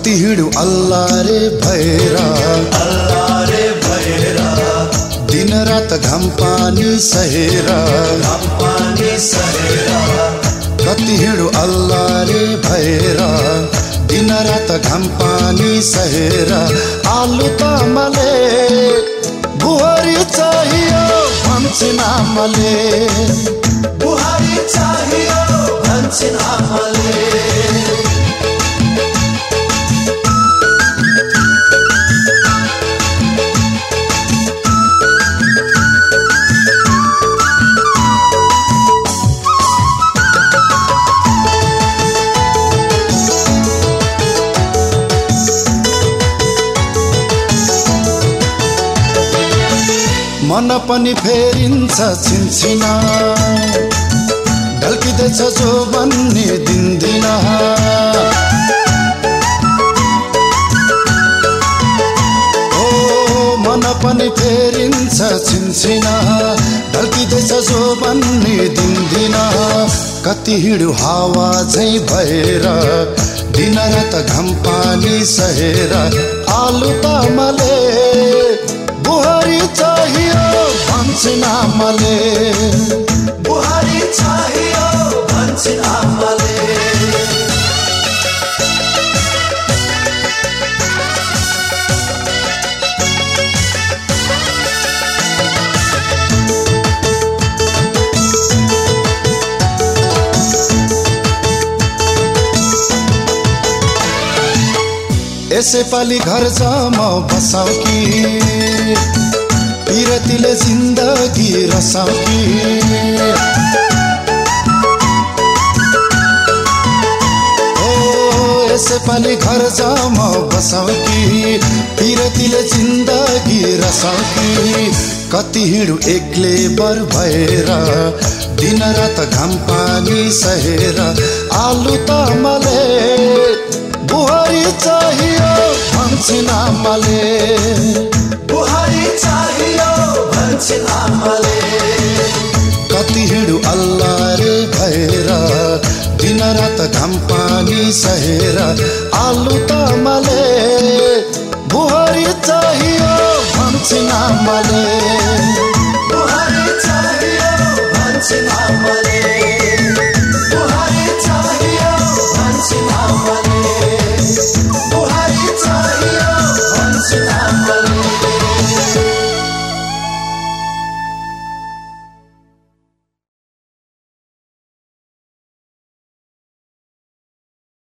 कति हिँडु अल्लाह रे भैरा दिन रात घाम पानी सहेर कति हिँडु अल्लाह रे भैरा दिन रात घाम पानी सहेर आलु तामाले बुहारी चाहियो भन्छन् आमाले बुहारी चाहियो भन्छन् आमाले मन पनि फेरिन्छ छिनछिना ढल्किँदैछ जो भन्ने दिनदिन ओ मन पनि फेरिन्छ छिनछिना ढल्किँदैछ जो भन्ने दिनदिन कति हिँडु हावा झै भएर दिन रात घाम पानी सहेर आलु तामाले बुहारी चाहियो भन्छन् आमाले बुहारी चाहियो भन्छन् आमाले यसै पालि घर जाम बसाउ कि पिरतीले जिन्दगी रसाउ कि ओ यसै पालि घर जाम बसाउ कि पिरतीले जिन्दगी रसाउ कि कति हिँडु एक्लै बर भएर दिन रात घाम पानी सहेर आलु तामाले बुहारी चाहियो भन्छन् आमाले बुहारी चाहियो भन्छन् आमाले कति हिँडु अल्लाह रे भएर दिन रात घाम पानी सहेर आलु तामाले बुहारी चाहियो भन्छन् आमाले